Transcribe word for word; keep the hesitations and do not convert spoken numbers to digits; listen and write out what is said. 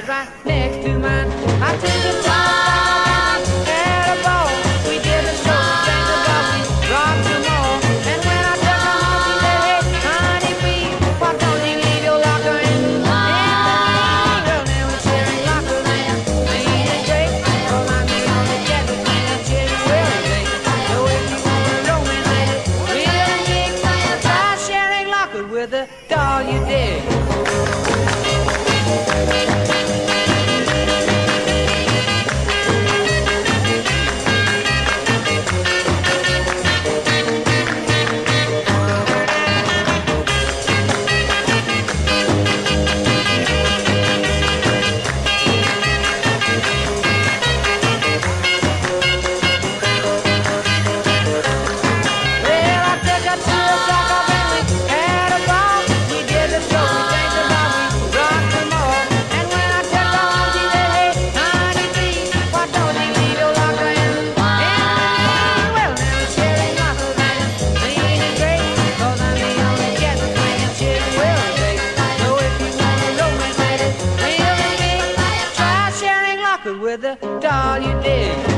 bed right next to mine. I took a time, had a ball. We did a show, sang the ball, we rocked them all. And when I took her home, she said, hey, honey bee, why don't you leave your locker in the key? Well, now we're sharing lockers, and ain't it great? Well, I'm the only cat that can share your will today. So if you want a romance, really big, try sharing lockers with a doll you dig. With a doll you dig.